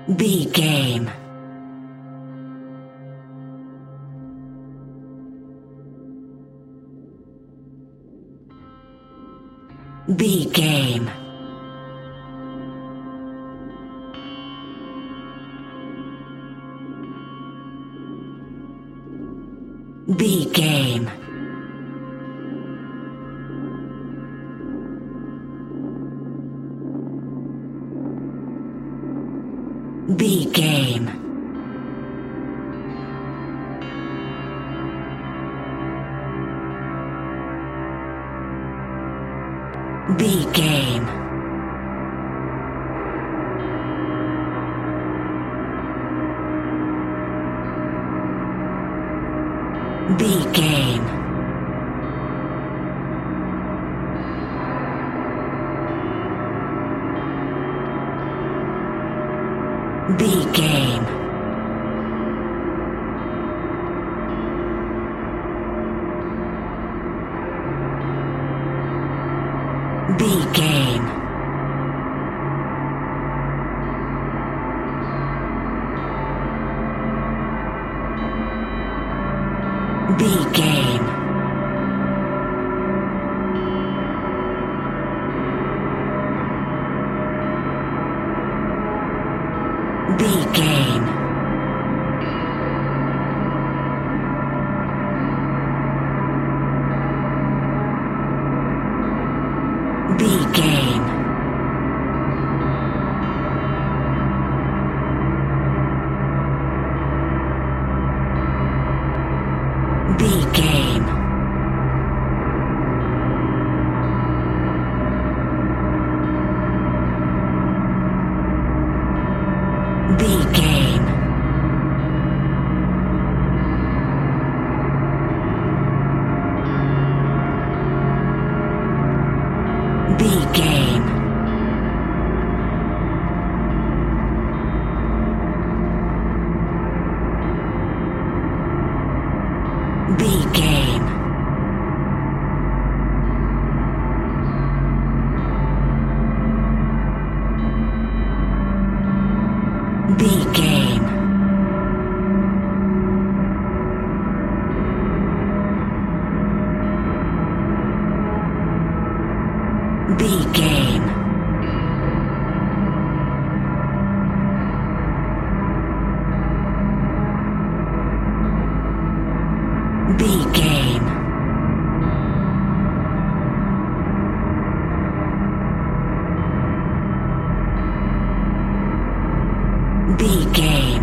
B game. B game. B game. B game. B game. B game. B game. B game. B game. B game. B game. B game. B game. B game. B game. B game. B game. B game. B game.